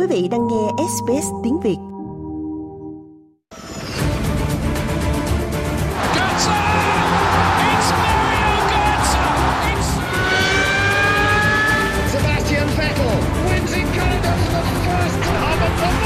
vị đang nghe SBS tiếng Việt. Sebastian Vettel wins in Canada for the first time at the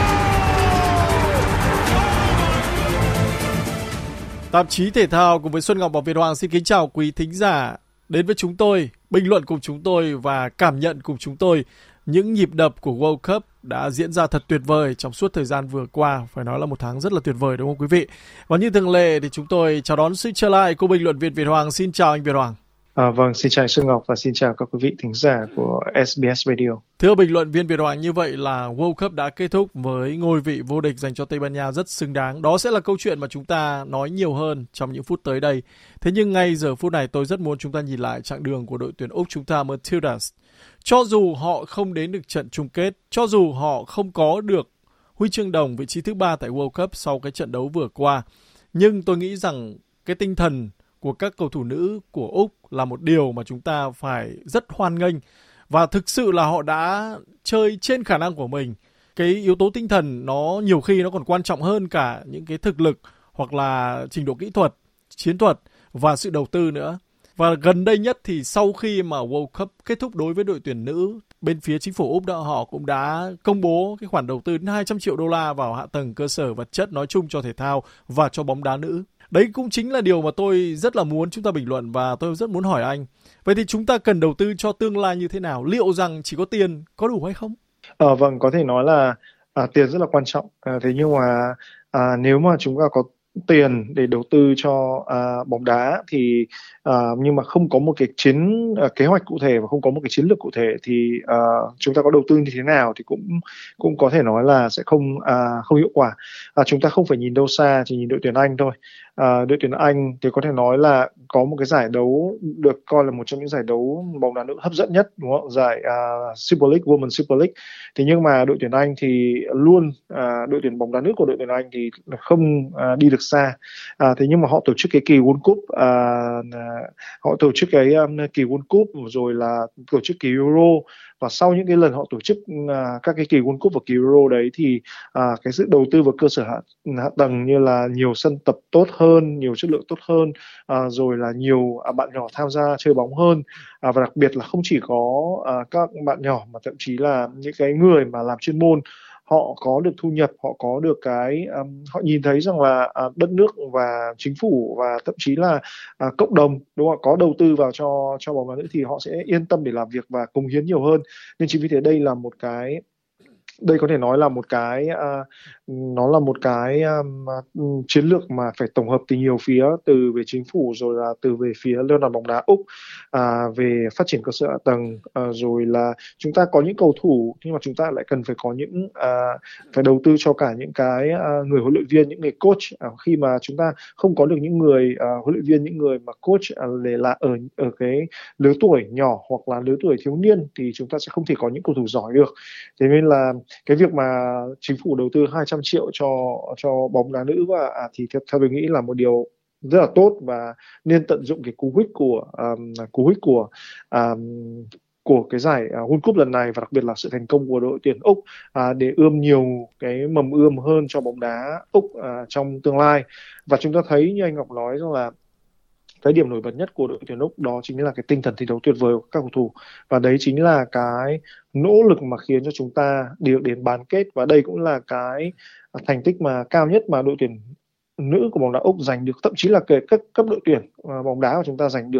Tạp chí Thể thao cùng với Xuân Ngọc và Việt Hoàng xin kính chào quý thính giả đến với chúng tôi, bình luận cùng chúng tôi và cảm nhận cùng chúng tôi những nhịp đập của World Cup đã diễn ra thật tuyệt vời trong suốt thời gian vừa qua. Phải nói là một tháng rất là tuyệt vời đúng không quý vị? Và như thường lệ thì chúng tôi chào đón sự trở lại của bình luận viên Việt Hoàng. Xin chào anh Việt Hoàng. Vâng, xin chào Xuân Ngọc và xin chào các quý vị thính giả của SBS Radio. Thưa bình luận viên Việt Hoàng, như vậy là World Cup đã kết thúc với ngôi vị vô địch dành cho Tây Ban Nha rất xứng đáng. Đó sẽ là câu chuyện mà chúng ta nói nhiều hơn trong những phút tới đây. Thế nhưng ngay giờ phút này tôi rất muốn chúng ta nhìn lại chặng đường của đội tuyển Úc chúng ta Matildas. Cho dù họ không đến được trận chung kết, cho dù họ không có được huy chương đồng vị trí thứ 3 tại World Cup sau cái trận đấu vừa qua, nhưng tôi nghĩ rằng cái tinh thần của các cầu thủ nữ của Úc là một điều mà chúng ta phải rất hoan nghênh. Và thực sự là họ đã chơi trên khả năng của mình. Cái yếu tố tinh thần nó nhiều khi nó còn quan trọng hơn cả những cái thực lực hoặc là trình độ kỹ thuật, chiến thuật và sự đầu tư nữa. Và gần đây nhất thì sau khi mà World Cup kết thúc đối với đội tuyển nữ, bên phía chính phủ Úc họ cũng đã công bố cái khoản đầu tư đến 200 triệu đô la vào hạ tầng cơ sở vật chất nói chung cho thể thao và cho bóng đá nữ. Đấy cũng chính là điều mà tôi rất là muốn chúng ta bình luận và tôi rất muốn hỏi anh. Vậy thì chúng ta cần đầu tư cho tương lai như thế nào? Liệu rằng chỉ có tiền có đủ hay không? Vâng, có thể nói là tiền rất là quan trọng. Thế nhưng mà nếu mà chúng ta có tiền để đầu tư cho bóng đá thì nhưng mà không có một cái kế hoạch cụ thể và không có một cái chiến lược cụ thể thì chúng ta có đầu tư như thế nào thì cũng có thể nói là sẽ không hiệu quả. Chúng ta không phải nhìn đâu xa, chỉ nhìn đội tuyển Anh thôi. Đội tuyển Anh thì có thể nói là có một cái giải đấu được coi là một trong những giải đấu bóng đá nữ hấp dẫn nhất, đúng không? Giải Super League, Women's Super League. Thế nhưng mà đội tuyển Anh thì luôn đội tuyển bóng đá nữ của đội tuyển Anh thì không đi được xa. Thế nhưng mà họ tổ chức cái kỳ World Cup, họ tổ chức cái kỳ World Cup rồi là tổ chức kỳ Euro, và sau những cái lần họ tổ chức các cái kỳ World Cup và kỳ Euro đấy thì cái sự đầu tư vào cơ sở hạ tầng như là nhiều sân tập tốt hơn, nhiều chất lượng tốt hơn, rồi là nhiều bạn nhỏ tham gia chơi bóng hơn, và đặc biệt là không chỉ có các bạn nhỏ mà thậm chí là những cái người mà làm chuyên môn, họ có được thu nhập, họ có được cái họ nhìn thấy rằng là đất nước và chính phủ và thậm chí là cộng đồng, đúng không, có đầu tư vào cho bóng đá nữ thì họ sẽ yên tâm để làm việc và cống hiến nhiều hơn. Nên chính vì thế đây có thể nói là một cái nó là một cái chiến lược mà phải tổng hợp từ nhiều phía, từ về chính phủ rồi là từ về phía Liên đoàn bóng đá Úc, về phát triển cơ sở hạ tầng, rồi là chúng ta có những cầu thủ nhưng mà chúng ta lại cần phải có những phải đầu tư cho cả những cái người huấn luyện viên, những người coach. Khi mà chúng ta không có được những người huấn luyện viên, những người mà coach để là ở cái lứa tuổi nhỏ hoặc là lứa tuổi thiếu niên thì chúng ta sẽ không thể có những cầu thủ giỏi được. Thế nên là cái việc mà chính phủ đầu tư 200 triệu cho bóng đá nữ và thì theo tôi nghĩ là một điều rất là tốt và nên tận dụng cái cú hích của cái giải World Cup lần này, và đặc biệt là sự thành công của đội tuyển Úc để ươm nhiều cái mầm ươm hơn cho bóng đá Úc trong tương lai. Và chúng ta thấy như anh Ngọc nói rằng là cái điểm nổi bật nhất của đội tuyển Úc đó chính là cái tinh thần thi đấu tuyệt vời của các cầu thủ, và đấy chính là cái nỗ lực mà khiến cho chúng ta được đến bán kết, và đây cũng là cái thành tích mà cao nhất mà đội tuyển nữ của bóng đá Úc giành được, thậm chí là cái cấp đội tuyển bóng đá của chúng ta giành được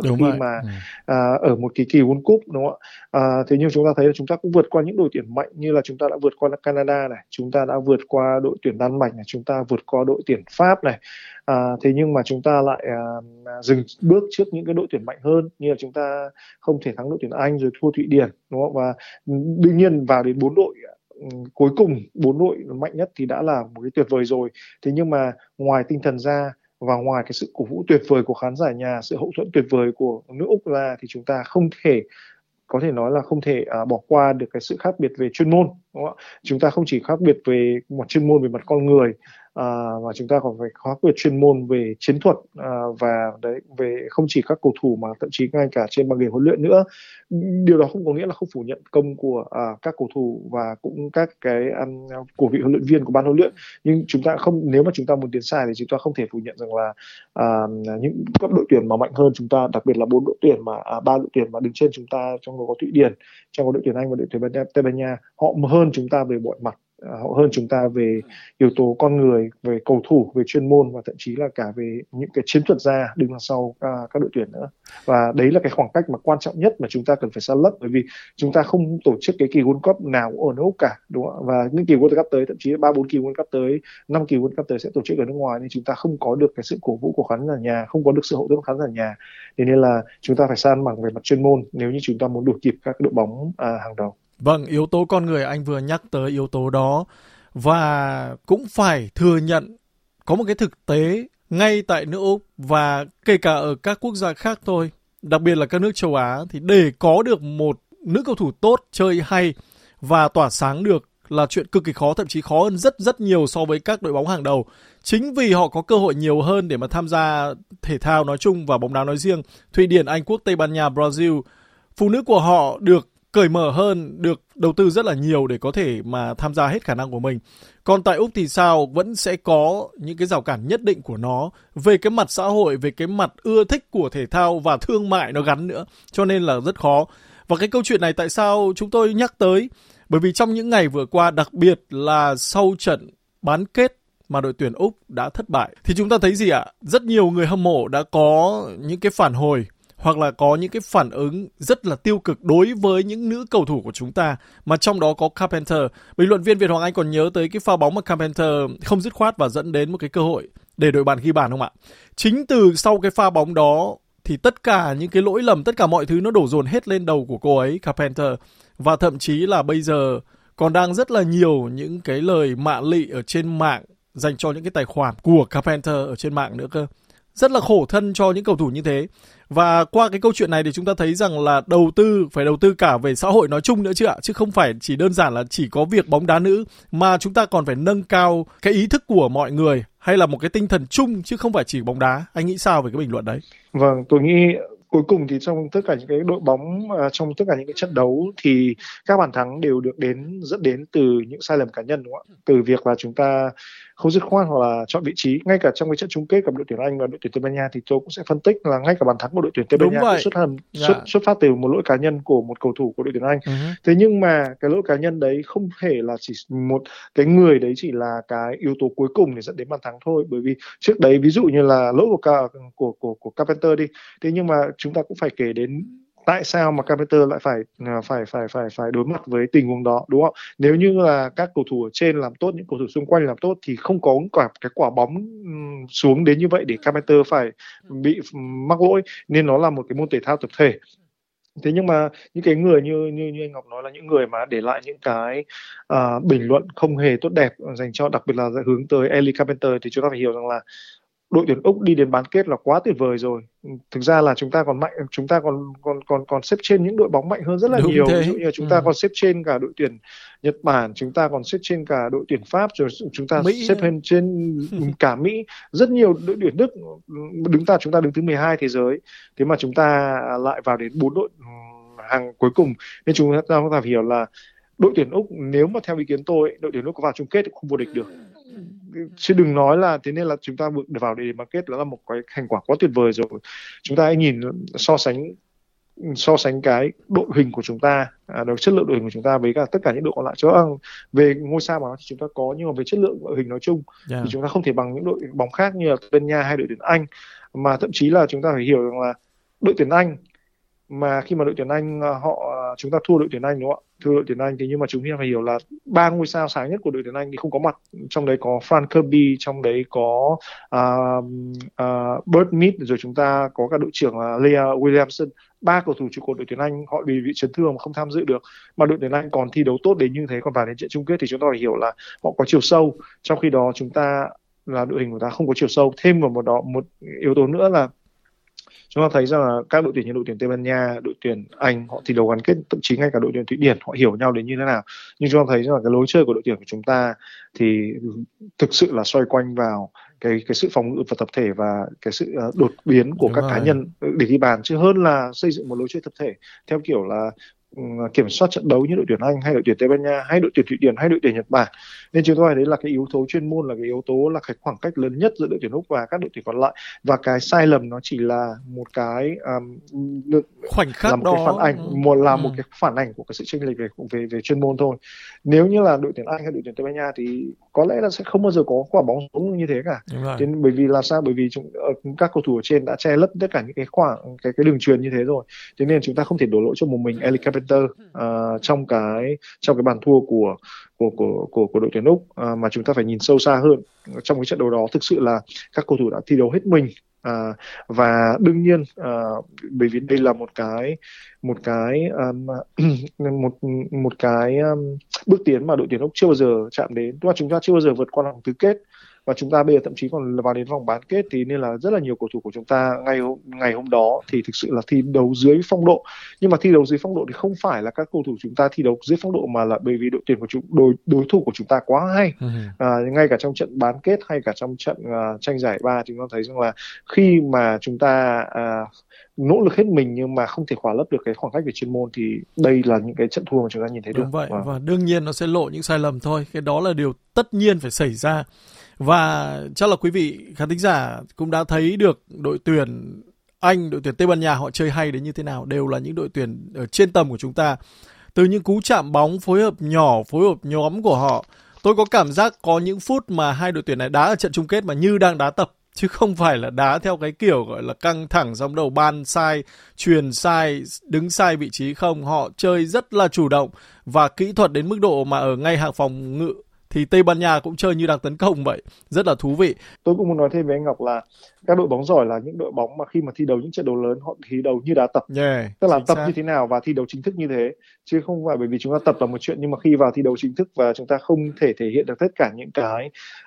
ở một kỳ World Cup, đúng không ạ? Thế nhưng chúng ta thấy là chúng ta cũng vượt qua những đội tuyển mạnh, như là chúng ta đã vượt qua Canada này, chúng ta đã vượt qua đội tuyển Đan Mạch này, chúng ta vượt qua đội tuyển Pháp này. Thế nhưng mà chúng ta lại dừng bước trước những cái đội tuyển mạnh hơn, như là chúng ta không thể thắng đội tuyển Anh rồi thua Thụy Điển, đúng không? Và đương nhiên vào đến 4 đội cuối cùng, 4 đội mạnh nhất thì đã là một cái tuyệt vời rồi. Thế nhưng mà ngoài tinh thần ra và ngoài cái sự cổ vũ tuyệt vời của khán giả nhà, sự hậu thuẫn tuyệt vời của nước Úc ra thì chúng ta có thể nói là không thể bỏ qua được cái sự khác biệt về chuyên môn, đúng không ạ? Chúng ta không chỉ khác biệt về mặt chuyên môn, về mặt con người, và chúng ta còn phải có về chuyên môn về chiến thuật, và đấy, về không chỉ các cầu thủ mà thậm chí ngay cả trên băng ghế huấn luyện nữa. Điều đó không có nghĩa là không phủ nhận công của các cầu thủ và cũng các cái của vị huấn luyện viên, của ban huấn luyện, nhưng chúng ta không, nếu mà chúng ta muốn tiến xa thì chúng ta không thể phủ nhận rằng là những các đội tuyển mà mạnh hơn chúng ta, đặc biệt là ba đội tuyển mà đứng trên chúng ta, trong đó có Thụy Điển, trong có đội tuyển Anh và đội tuyển Tây Ban Nha, họ hơn chúng ta về mọi mặt. Họ hơn chúng ta về yếu tố con người, về cầu thủ, về chuyên môn và thậm chí là cả về những cái chiến thuật gia đứng đằng sau các đội tuyển nữa. Và đấy là cái khoảng cách mà quan trọng nhất mà chúng ta cần phải san lấp, bởi vì chúng ta không tổ chức cái kỳ World Cup nào ở nước Úc cả, đúng không? Và những kỳ World Cup tới, thậm chí 3-4 kỳ World Cup tới, 5 kỳ World Cup tới sẽ tổ chức ở nước ngoài, nên chúng ta không có được cái sự cổ vũ của khán giả nhà, không có được sự hậu thuẫn khán giả nhà. Thế nên là chúng ta phải san bằng về mặt chuyên môn nếu như chúng ta muốn đuổi kịp các đội bóng hàng đầu. Vâng, yếu tố con người anh vừa nhắc tới yếu tố đó, và cũng phải thừa nhận có một cái thực tế ngay tại nước Úc và kể cả ở các quốc gia khác thôi, đặc biệt là các nước châu Á, thì để có được một nữ cầu thủ tốt, chơi hay và tỏa sáng được là chuyện cực kỳ khó, thậm chí khó hơn rất rất nhiều so với các đội bóng hàng đầu. Chính vì họ có cơ hội nhiều hơn để mà tham gia thể thao nói chung và bóng đá nói riêng. Thụy Điển, Anh Quốc, Tây Ban Nha, Brazil, phụ nữ của họ được cởi mở hơn, được đầu tư rất là nhiều để có thể mà tham gia hết khả năng của mình. Còn tại Úc thì sao? Vẫn sẽ có những cái rào cản nhất định của nó về cái mặt xã hội, về cái mặt ưa thích của thể thao và thương mại nó gắn nữa. Cho nên là rất khó. Và cái câu chuyện này tại sao chúng tôi nhắc tới? Bởi vì trong những ngày vừa qua, đặc biệt là sau trận bán kết mà đội tuyển Úc đã thất bại, thì chúng ta thấy gì ạ? Rất nhiều người hâm mộ đã có những cái phản hồi hoặc là có những cái phản ứng rất là tiêu cực đối với những nữ cầu thủ của chúng ta, mà trong đó có Carpenter. Bình luận viên Việt Hoàng Anh còn nhớ tới cái pha bóng mà Carpenter không dứt khoát và dẫn đến một cái cơ hội để đội bạn ghi bàn không ạ? Chính từ sau cái pha bóng đó thì tất cả những cái lỗi lầm, tất cả mọi thứ nó đổ dồn hết lên đầu của cô ấy, Carpenter. Và thậm chí là bây giờ còn đang rất là nhiều những cái lời mạ lị ở trên mạng dành cho những cái tài khoản của Carpenter ở trên mạng nữa cơ. Rất là khổ thân cho những cầu thủ như thế. Và qua cái câu chuyện này thì chúng ta thấy rằng là phải đầu tư cả về xã hội nói chung nữa chứ ạ. Chứ không phải chỉ đơn giản là chỉ có việc bóng đá nữ, mà chúng ta còn phải nâng cao cái ý thức của mọi người, hay là một cái tinh thần chung chứ không phải chỉ bóng đá. Anh nghĩ sao về cái bình luận đấy? Vâng, tôi nghĩ cuối cùng thì trong tất cả những cái đội bóng, trong tất cả những cái trận đấu thì các bàn thắng đều được dẫn đến từ những sai lầm cá nhân, đúng không ạ? Từ việc là chúng ta không dứt khoát hoặc là chọn vị trí. Ngay cả trong cái trận chung kết gặp đội tuyển Anh và đội tuyển Tây Ban Nha thì tôi cũng sẽ phân tích là ngay cả bàn thắng của đội tuyển Tây Ban Nha cũng xuất phát từ một lỗi cá nhân của một cầu thủ của đội tuyển Anh. Thế nhưng mà cái lỗi cá nhân đấy không thể là chỉ một cái người đấy chỉ là cái yếu tố cuối cùng để dẫn đến bàn thắng thôi, bởi vì trước đấy ví dụ như là lỗi của Carpenter đi, thế nhưng mà chúng ta cũng phải kể đến tại sao mà Carpenter lại phải đối mặt với tình huống đó, đúng không? Nếu như là các cầu thủ ở trên làm tốt, những cầu thủ xung quanh làm tốt thì không có cái quả bóng xuống đến như vậy để Carpenter phải bị mắc lỗi, nên nó là một cái môn thể thao tập thể. Thế nhưng mà những cái người như anh Ngọc nói là những người mà để lại những cái bình luận không hề tốt đẹp dành cho, đặc biệt là hướng tới Ellie Carpenter, thì chúng ta phải hiểu rằng là đội tuyển Úc đi đến bán kết là quá tuyệt vời rồi. Thực ra là chúng ta còn mạnh, chúng ta còn xếp trên những đội bóng mạnh hơn rất là nhiều. Ví dụ như là chúng ta còn xếp trên cả đội tuyển Nhật Bản, chúng ta còn xếp trên cả đội tuyển Pháp, rồi chúng ta xếp trên cả Mỹ. Rất nhiều đội tuyển Đức chúng ta đứng thứ 12 thế giới. Thế mà chúng ta lại vào đến 4 đội hàng cuối cùng. Nên chúng ta phải hiểu là đội tuyển Úc, nếu mà theo ý kiến tôi, đội tuyển Úc có vào chung kết thì không vô địch được. Chứ đừng nói là, thế nên là chúng ta vào để bán kết là một cái thành quả quá tuyệt vời rồi. Chúng ta hãy nhìn so sánh cái đội hình của chúng ta, chất lượng đội hình của chúng ta với cả tất cả những đội còn lại. Chứ về ngôi sao mà thì chúng ta có, nhưng mà về chất lượng đội hình nói chung thì chúng ta không thể bằng những đội bóng khác như là Tây Ban Nha hay đội tuyển Anh. Mà thậm chí là chúng ta phải hiểu rằng là đội tuyển Anh, mà khi mà đội tuyển Anh chúng ta thua đội tuyển Anh, đúng không ạ? Thua đội tuyển Anh thì nhưng mà chúng ta phải hiểu là 3 ngôi sao sáng nhất của đội tuyển Anh thì không có mặt. Trong đấy có Frank Kirby, trong đấy có Bert Mead, rồi chúng ta có cả đội trưởng là Leah Williamson. 3 cầu thủ trụ cột đội tuyển Anh họ bị chấn thương mà không tham dự được. Mà đội tuyển Anh còn thi đấu tốt đến như thế, còn vào đến trận chung kết thì chúng ta phải hiểu là họ có chiều sâu. Trong khi đó chúng ta là đội hình của ta không có chiều sâu. Thêm vào một yếu tố nữa là Chúng ta thấy rằng là các đội tuyển như đội tuyển Tây Ban Nha, đội tuyển Anh họ thi đấu gắn kết, thậm chí ngay cả đội tuyển Thụy Điển họ hiểu nhau đến như thế nào. Nhưng chúng ta thấy rằng là cái lối chơi của đội tuyển của chúng ta thì thực sự là xoay quanh vào cái sự phòng ngự và tập thể và cái sự đột biến của Đúng các cá rồi. nhân để ghi bàn, chứ hơn là xây dựng một lối chơi tập thể theo kiểu là kiểm soát trận đấu như đội tuyển Anh hay đội tuyển Tây Ban Nha hay đội tuyển Thụy Điển hay đội tuyển Nhật Bản. Nên chúng tôi thấy đấy là cái yếu tố chuyên môn, là cái yếu tố, là cái khoảng cách lớn nhất giữa đội tuyển Úc và các đội tuyển còn lại. Và cái sai lầm nó chỉ là một cái Khoảnh là khắc một cái phản đó. ảnh, một cái phản ảnh của cái sự chênh lệch về chuyên môn thôi. Nếu như là đội tuyển Anh hay đội tuyển Tây Ban Nha thì có lẽ là sẽ không bao giờ có quả bóng giống như thế cả. Đúng rồi. Bởi vì là sao? Bởi vì các cầu thủ ở trên đã che lấp tất cả những cái khoảng cái đường truyền như thế rồi. Thế nên chúng ta không thể đổ lỗi cho một mình Eli Carpenter trong cái bàn thua của đội tuyển Úc, mà chúng ta phải nhìn sâu xa hơn. Trong cái trận đấu đó thực sự là các cầu thủ đã thi đấu hết mình. Và đương nhiên bởi vì đây là một cái bước tiến mà đội tuyển Úc chưa bao giờ chạm đến, tức là chúng ta chưa bao giờ vượt qua vòng tứ kết, và chúng ta bây giờ thậm chí còn vào đến vòng bán kết, thì nên là rất là nhiều cầu thủ của chúng ta ngày hôm đó thì thực sự là thi đấu dưới phong độ. Nhưng mà thi đấu dưới phong độ thì không phải là các cầu thủ chúng ta thi đấu dưới phong độ, mà là bởi vì đội tuyển của đối thủ của chúng ta quá hay. Ngay cả trong trận bán kết hay cả trong trận tranh giải ba, chúng ta thấy rằng là khi mà chúng ta nỗ lực hết mình nhưng mà không thể khỏa lấp được cái khoảng cách về chuyên môn, thì đây là những cái trận thua mà chúng ta nhìn thấy được. Đúng vậy. Và đương nhiên nó sẽ lộ những sai lầm thôi, cái đó là điều tất nhiên phải xảy ra. Và chắc là quý vị khán thính giả cũng đã thấy được đội tuyển Anh, đội tuyển Tây Ban Nha họ chơi hay đến như thế nào, đều là những đội tuyển ở trên tầm của chúng ta. Từ những cú chạm bóng, phối hợp nhỏ, phối hợp nhóm của họ, tôi có cảm giác có những phút mà hai đội tuyển này đá ở trận chung kết mà như đang đá tập, chứ không phải là đá theo cái kiểu gọi là căng thẳng, xong đầu ban sai, truyền sai, đứng sai vị trí. Không, họ chơi rất là chủ động và kỹ thuật đến mức độ mà ở ngay hàng phòng ngự thì Tây Ban Nha cũng chơi như đang tấn công vậy. Rất là thú vị. Tôi cũng muốn nói thêm với anh Ngọc là các đội bóng giỏi là những đội bóng mà khi mà thi đấu những trận đấu lớn họ thi đấu như đá tập. Tức là tập như thế nào và thi đấu chính thức như thế, chứ không phải bởi vì chúng ta tập là một chuyện, nhưng mà khi vào thi đấu chính thức và chúng ta không thể thể hiện được tất cả những cái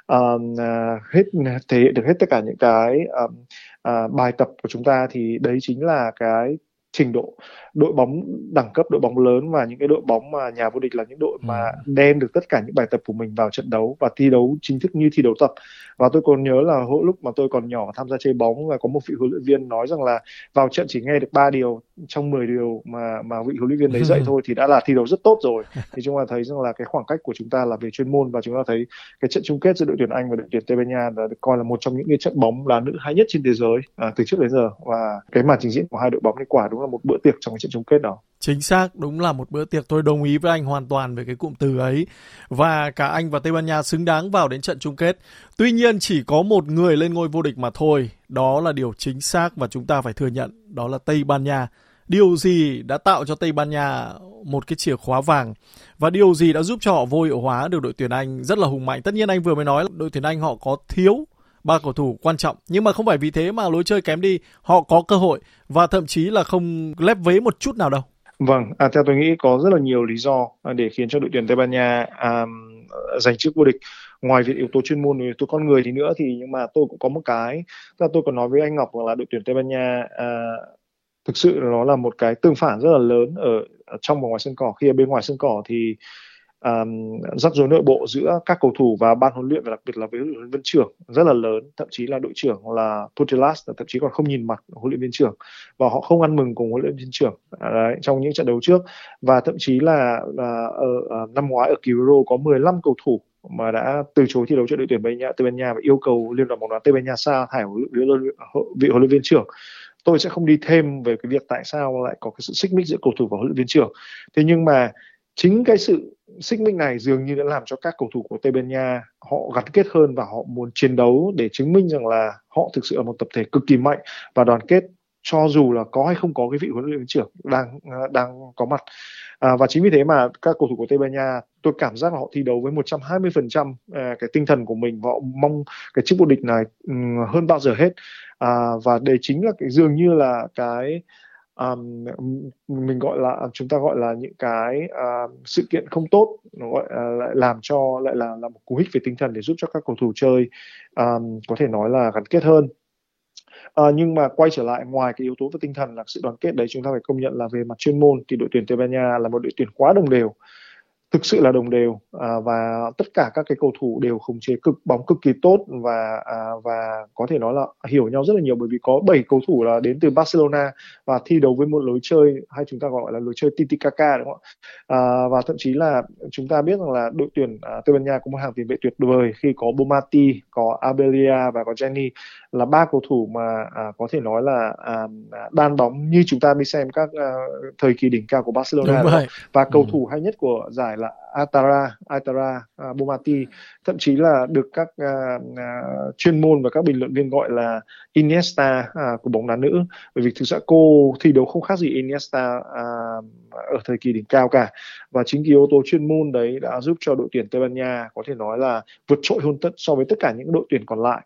thể hiện được hết tất cả những cái bài tập của chúng ta, thì đấy chính là cái trình độ. Đội bóng đẳng cấp, đội bóng lớn và những cái đội bóng mà nhà vô địch là những đội mà đem được tất cả những bài tập của mình vào trận đấu và thi đấu chính thức như thi đấu tập. Và tôi còn nhớ là lúc mà tôi còn nhỏ tham gia chơi bóng, và có một vị huấn luyện viên nói rằng là vào trận chỉ nghe được 3 điều trong 10 điều mà vị huấn luyện viên đấy dạy thôi thì đã là thi đấu rất tốt rồi. Thì chúng ta thấy rằng là cái khoảng cách của chúng ta là về chuyên môn, và chúng ta thấy cái trận chung kết giữa đội tuyển Anh và đội tuyển Tây Ban Nha là được coi là một trong những cái trận bóng đá nữ hay nhất trên thế giới từ trước đến giờ. Và cái màn trình diễn của hai đội bóng này quả đúng là một bữa tiệc trong cái trận chung kết đó. Chính xác, đúng là một bữa tiệc. Tôi đồng ý với anh hoàn toàn về cái cụm từ ấy. Và cả Anh và Tây Ban Nha xứng đáng vào đến trận chung kết. Tuy nhiên chỉ có một người lên ngôi vô địch mà thôi. Đó là điều chính xác và chúng ta phải thừa nhận. Đó là Tây Ban Nha. Điều gì đã tạo cho Tây Ban Nha một cái chìa khóa vàng? Và điều gì đã giúp cho họ vô hiệu hóa được đội tuyển Anh rất là hùng mạnh? Tất nhiên anh vừa mới nói là đội tuyển Anh họ có thiếu 3 cầu thủ quan trọng, nhưng mà không phải vì thế mà lối chơi kém đi. Họ có cơ hội và thậm chí là không lép vế một chút nào đâu. Vâng, theo tôi nghĩ có rất là nhiều lý do để khiến cho đội tuyển Tây Ban Nha giành chức vô địch. Ngoài việc yếu tố chuyên môn, yếu tố con người thì nữa, thì nhưng mà tôi cũng có một cái, tức là tôi còn nói với anh Ngọc là đội tuyển Tây Ban Nha thực sự nó là một cái tương phản rất là lớn ở trong và ngoài sân cỏ. Khi ở bên ngoài sân cỏ thì rắc rối nội bộ giữa các cầu thủ và ban huấn luyện, và đặc biệt là với huấn luyện viên trưởng rất là lớn. Thậm chí là đội trưởng là Putellas thậm chí còn không nhìn mặt huấn luyện viên trưởng, và họ không ăn mừng cùng huấn luyện viên trưởng trong những trận đấu trước. Và thậm chí là ở năm ngoái ở kỳ Euro có 15 cầu thủ mà đã từ chối thi đấu cho đội tuyển Tây Ban Nha và yêu cầu Liên đoàn bóng đá Tây Ban Nha sa thải vị huấn luyện viên trưởng. Tôi sẽ không đi thêm về cái việc tại sao lại có cái sự xích mích giữa cầu thủ và huấn luyện viên trưởng. Thế nhưng mà chính cái sự xích mích này dường như đã làm cho các cầu thủ của Tây Ban Nha họ gắn kết hơn, và họ muốn chiến đấu để chứng minh rằng là họ thực sự là một tập thể cực kỳ mạnh và đoàn kết, cho dù là có hay không có cái vị huấn luyện viên trưởng đang có mặt. Và chính vì thế mà các cầu thủ của Tây Ban Nha, tôi cảm giác là họ thi đấu với 120% cái tinh thần của mình, và họ mong cái chức vô địch này hơn bao giờ hết. Và đây chính là cái dường như là cái mình chúng ta gọi là những cái sự kiện không tốt, nó gọi lại làm cho lại là một cú hích về tinh thần để giúp cho các cầu thủ chơi có thể nói là gắn kết hơn. Nhưng mà quay trở lại, ngoài cái yếu tố về tinh thần là sự đoàn kết đấy, chúng ta phải công nhận là về mặt chuyên môn thì đội tuyển Tây Ban Nha là một đội tuyển quá đồng đều, thực sự là đồng đều, và tất cả các cái cầu thủ đều khống chế bóng cực kỳ tốt, và có thể nói là hiểu nhau rất là nhiều, bởi vì có 7 cầu thủ là đến từ Barcelona và thi đấu với một lối chơi hay chúng ta gọi là lối chơi tiki-taka, đúng không ạ? Và thậm chí là chúng ta biết rằng là đội tuyển Tây Ban Nha có một hàng tiền vệ tuyệt vời khi có Bonmati, có Abelia và có Jenny, là 3 cầu thủ mà có thể nói là đan bóng như chúng ta đi xem các thời kỳ đỉnh cao của Barcelona. Đúng rồi. Và cầu thủ hay nhất của giải là Aitara Bonmati, thậm chí là được các chuyên môn và các bình luận viên gọi là Iniesta của bóng đá nữ, bởi vì thực sự cô thi đấu không khác gì Iniesta ở thời kỳ đỉnh cao cả. Và chính cái yếu tố chuyên môn đấy đã giúp cho đội tuyển Tây Ban Nha có thể nói là vượt trội hơn so với tất cả những đội tuyển còn lại.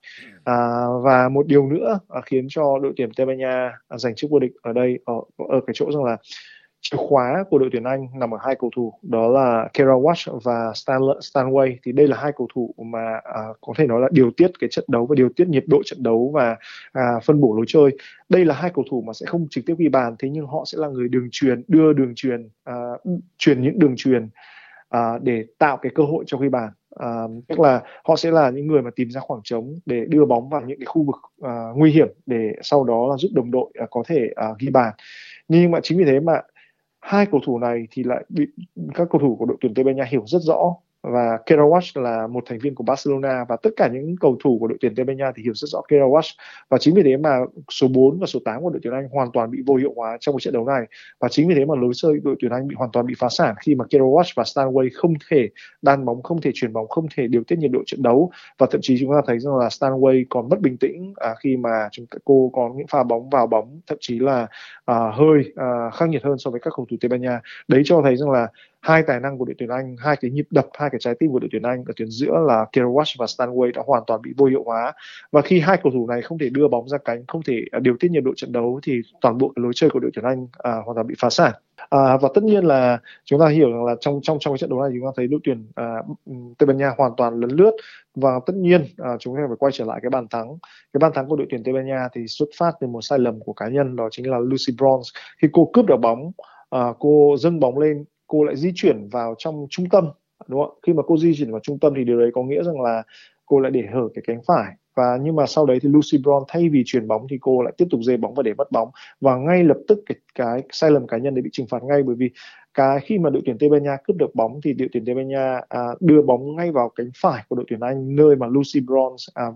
Và một điều nữa khiến cho đội tuyển Tây Ban Nha giành chức vô địch ở đây ở cái chỗ rằng là chìa khóa của đội tuyển Anh nằm ở hai cầu thủ, đó là Keira Walsh và Stanway. Thì đây là hai cầu thủ mà có thể nói là điều tiết cái trận đấu và điều tiết nhịp độ trận đấu và phân bổ lối chơi. Đây là hai cầu thủ mà sẽ không trực tiếp ghi bàn, thế nhưng họ sẽ là người đưa đường truyền, truyền những đường truyền để tạo cái cơ hội cho ghi bàn. Tức là họ sẽ là những người mà tìm ra khoảng trống để đưa bóng vào những cái khu vực nguy hiểm để sau đó là giúp đồng đội có thể ghi bàn. Nhưng mà chính vì thế mà hai cầu thủ này thì lại bị các cầu thủ của đội tuyển Tây Ban Nha hiểu rất rõ, và Keira Walsh là một thành viên của Barcelona và tất cả những cầu thủ của đội tuyển Tây Ban Nha thì hiểu rất rõ Keira Walsh, và chính vì thế mà số 4 và số 8 của đội tuyển Anh hoàn toàn bị vô hiệu hóa trong cái trận đấu này. Và chính vì thế mà lối chơi đội tuyển Anh hoàn toàn bị phá sản khi mà Keira Walsh và Stanway không thể đan bóng, không thể chuyền bóng, không thể điều tiết nhiệt độ trận đấu. Và thậm chí chúng ta thấy rằng là Stanway còn mất bình tĩnh khi mà cô có những pha bóng vào bóng thậm chí là hơi khắc nghiệt hơn so với các cầu thủ Tây Ban Nha. Đấy cho thấy rằng là hai tài năng của đội tuyển Anh, hai cái nhịp đập, hai cái trái tim của đội tuyển Anh ở tuyến giữa là Keira Walsh và Stanway đã hoàn toàn bị vô hiệu hóa. Và khi hai cầu thủ này không thể đưa bóng ra cánh, không thể điều tiết nhiệt độ trận đấu thì toàn bộ cái lối chơi của đội tuyển Anh hoàn toàn bị phá sản. Và tất nhiên là chúng ta hiểu rằng là trong cái trận đấu này chúng ta thấy đội tuyển Tây Ban Nha hoàn toàn lấn lướt, và tất nhiên chúng ta phải quay trở lại cái bàn thắng. Cái bàn thắng của đội tuyển Tây Ban Nha thì xuất phát từ một sai lầm của cá nhân, đó chính là Lucy Bronze. Khi cô cướp được bóng, cô dâng bóng lên, cô lại di chuyển vào trong trung tâm, đúng không? Khi mà cô di chuyển vào trung tâm thì điều đấy có nghĩa rằng là cô lại để hở cái cánh phải, và nhưng mà sau đấy thì Lucy Bronze thay vì chuyền bóng thì cô lại tiếp tục dê bóng và để mất bóng, và ngay lập tức cái sai lầm cá nhân đấy bị trừng phạt ngay, bởi vì khi mà đội tuyển Tây Ban Nha cướp được bóng thì đội tuyển Tây Ban Nha đưa bóng ngay vào cánh phải của đội tuyển Anh, nơi mà Lucy Bronze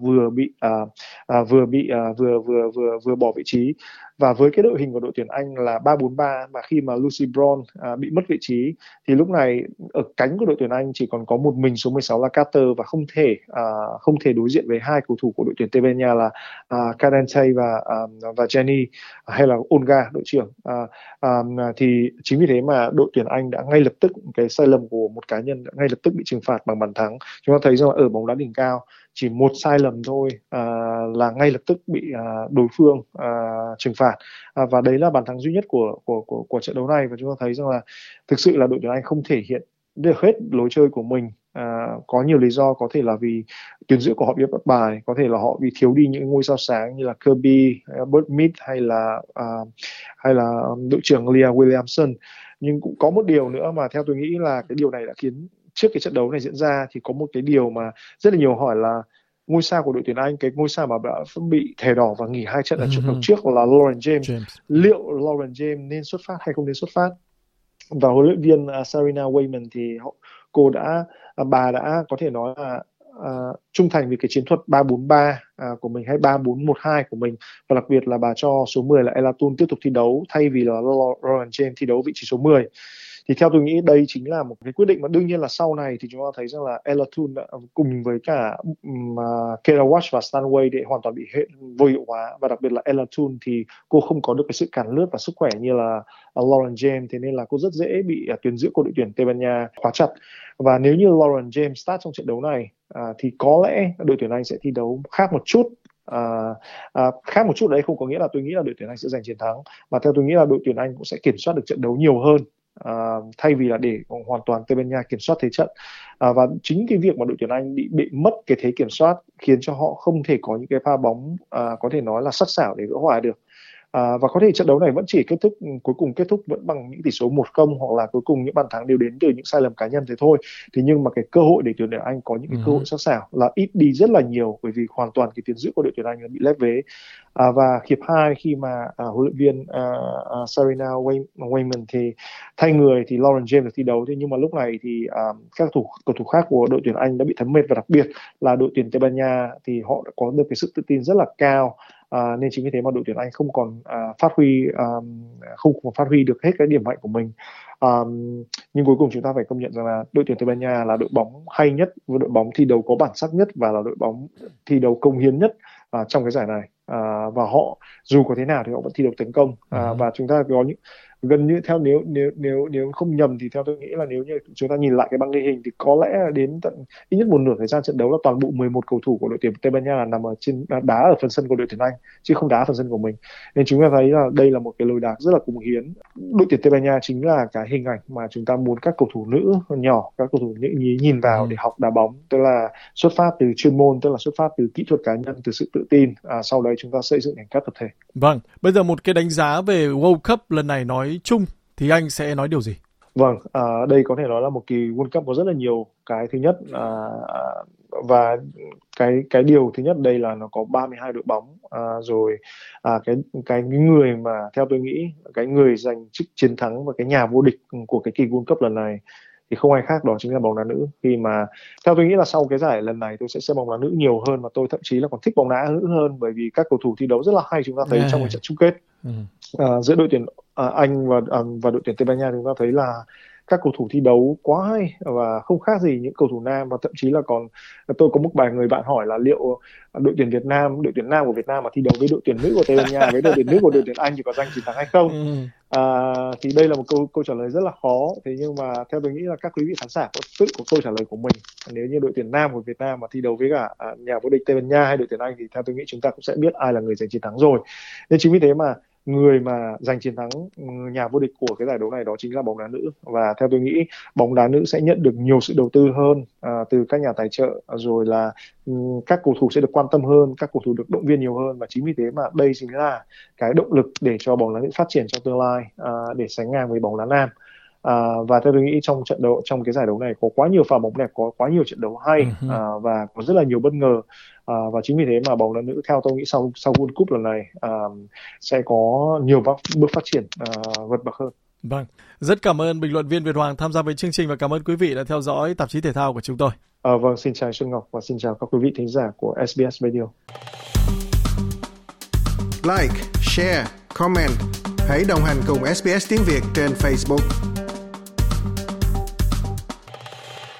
vừa bỏ vị trí. Và với cái đội hình của đội tuyển Anh là 3-4-3, mà khi mà Lucy Bronze bị mất vị trí thì lúc này ở cánh của đội tuyển Anh chỉ còn có một mình số 16 là Carter, và không thể đối diện với hai cầu thủ của đội tuyển Tây Ban Nha là Cadence và Jenny hay là Olga đội trưởng. Thì chính vì thế mà đội tuyển Anh đã ngay lập tức, cái sai lầm của một cá nhân đã ngay lập tức bị trừng phạt bằng bàn thắng. Chúng ta thấy rằng ở bóng đá đỉnh cao chỉ một sai lầm thôi là ngay lập tức bị đối phương trừng phạt, và đấy là bàn thắng duy nhất của trận đấu này. Và chúng ta thấy rằng là thực sự là đội tuyển Anh không thể hiện được hết lối chơi của mình. Có nhiều lý do, có thể là vì tuyến giữa của họ bị bất bài, có thể là họ bị thiếu đi những ngôi sao sáng như là Kirby, Bert Mead hay là đội trưởng Leah Williamson. Nhưng cũng có một điều nữa mà theo tôi nghĩ là cái điều này đã khiến trước cái trận đấu này diễn ra thì có một cái điều mà rất là nhiều hỏi là ngôi sao của đội tuyển Anh, cái ngôi sao mà đã bị thẻ đỏ và nghỉ 2 trận ở trận đấu trước là Lauren James. Liệu Lauren James nên xuất phát hay không nên xuất phát? Và huấn luyện viên Sarina Wiegman thì bà đã có thể nói là trung thành với cái chiến thuật 3-4-3 của mình hay 3-4-1-2 của mình, và đặc biệt là bà cho số 10 là Ella Toone tiếp tục thi đấu thay vì là Lauren James thi đấu vị trí số 10. Thì theo tôi nghĩ đây chính là một cái quyết định mà đương nhiên là sau này thì chúng ta thấy rằng là Ella Toone đã cùng với cả Keira Walsh và Stanway để hoàn toàn bị vô hiệu hóa, và đặc biệt là Ella Toone thì cô không có được cái sự cản lướt và sức khỏe như là Lauren James, thế nên là cô rất dễ bị tuyến giữa của đội tuyển Tây Ban Nha khóa chặt. Và nếu như Lauren James start trong trận đấu này thì có lẽ đội tuyển Anh sẽ thi đấu khác một chút. Khác một chút đấy không có nghĩa là tôi nghĩ là đội tuyển Anh sẽ giành chiến thắng, mà theo tôi nghĩ là đội tuyển Anh cũng sẽ kiểm soát được trận đấu nhiều hơn. thay vì là để hoàn toàn Tây Ban Nha kiểm soát thế trận. Và chính cái việc mà đội tuyển Anh bị mất cái thế kiểm soát khiến cho họ không thể có những cái pha bóng có thể nói là sắc sảo để gỡ hòa được. Và có thể trận đấu này vẫn chỉ cuối cùng kết thúc vẫn bằng những tỷ số 1-0 hoặc là cuối cùng những bàn thắng đều đến từ những sai lầm cá nhân thế thôi. Thế nhưng mà cái cơ hội để tuyển Anh có những cái cơ hội sắc sảo là ít đi rất là nhiều, bởi vì hoàn toàn cái tiền giữ của đội tuyển Anh bị lép vế. Và hiệp 2 khi mà huấn luyện viên Sarina Wiegman thì thay người thì Lauren James được thi đấu, thế nhưng mà lúc này thì các cầu thủ khác của đội tuyển Anh đã bị thấm mệt, và đặc biệt là đội tuyển Tây Ban Nha thì họ đã có được cái sự tự tin rất là cao. Nên chính vì thế mà đội tuyển Anh không còn phát huy được hết cái điểm mạnh của mình. Nhưng cuối cùng chúng ta phải công nhận rằng là đội tuyển Tây Ban Nha là đội bóng hay nhất, đội bóng thi đấu có bản sắc nhất và là đội bóng thi đấu cống hiến nhất trong cái giải này. Và họ dù có thế nào thì họ vẫn thi đấu tấn công. Và chúng ta có những gần như theo nếu không nhầm thì theo tôi nghĩ là nếu như chúng ta nhìn lại cái bảng ghi hình thì có lẽ là đến tận ít nhất một nửa thời gian trận đấu là toàn bộ 11 cầu thủ của đội tuyển Tây Ban Nha là nằm ở trên đá ở phần sân của đội tuyển Anh chứ không đá phần sân của mình, nên chúng ta thấy là đây là một cái lối đá rất là cống hiến. Đội tuyển Tây Ban Nha chính là cái hình ảnh mà chúng ta muốn các cầu thủ nữ nhỏ, các cầu thủ nhìn vào để học đá bóng, tức là xuất phát từ chuyên môn, tức là xuất phát từ kỹ thuật cá nhân, từ sự tự tin, sau đấy chúng ta xây dựng thành các tập thể. Vâng, bây giờ một cái đánh giá về World Cup lần này nói chung thì anh sẽ nói điều gì? Vâng, đây có thể nói là một kỳ World Cup có rất là nhiều cái. Thứ nhất và cái điều thứ nhất đây là nó có 32 đội bóng, rồi cái người mà theo tôi nghĩ cái người giành chức chiến thắng và cái nhà vô địch của cái kỳ World Cup lần này thì không ai khác, đó chính là bóng đá nữ. Khi mà theo tôi nghĩ là sau cái giải lần này tôi sẽ xem bóng đá nữ nhiều hơn, và tôi thậm chí là còn thích bóng đá nữ hơn, bởi vì các cầu thủ thi đấu rất là hay. Chúng ta thấy trong cái trận chung kết giữa đội tuyển Anh và đội tuyển Tây Ban Nha, chúng ta thấy là các cầu thủ thi đấu quá hay và không khác gì những cầu thủ nam, và thậm chí là còn tôi có một bài người bạn hỏi là liệu đội tuyển nam của Việt Nam mà thi đấu với đội tuyển nữ của Tây Ban Nha với đội tuyển nữ của đội tuyển Anh thì có giành chiến thắng hay không? Thì đây là một câu trả lời rất là khó. Thế nhưng mà theo tôi nghĩ là các quý vị khán giả có tự có câu trả lời của mình. Nếu như đội tuyển nam của Việt Nam mà thi đấu với cả nhà vô địch Tây Ban Nha hay đội tuyển Anh thì theo tôi nghĩ chúng ta cũng sẽ biết ai là người giành chiến thắng rồi. Nên chính vì thế mà người mà giành chiến thắng nhà vô địch của cái giải đấu này đó chính là bóng đá nữ. Và theo tôi nghĩ bóng đá nữ sẽ nhận được nhiều sự đầu tư hơn từ các nhà tài trợ, rồi là các cầu thủ sẽ được quan tâm hơn, các cầu thủ được động viên nhiều hơn. Và chính vì thế mà đây chính là cái động lực để cho bóng đá nữ phát triển trong tương lai, để sánh ngang với bóng đá nam. Và theo tôi nghĩ trong cái giải đấu này có quá nhiều pha bóng đẹp, có quá nhiều trận đấu hay, và có rất là nhiều bất ngờ. Và chính vì thế mà bóng đá nữ theo tôi nghĩ sau World Cup lần này sẽ có nhiều bước phát triển vượt bậc hơn. Vâng, rất cảm ơn bình luận viên Việt Hoàng tham gia với chương trình, và cảm ơn quý vị đã theo dõi tạp chí thể thao của chúng tôi. Vâng, xin chào Xuân Ngọc và xin chào các quý vị thính giả của SBS Radio. Like, share, comment. Hãy đồng hành cùng SBS tiếng Việt trên Facebook.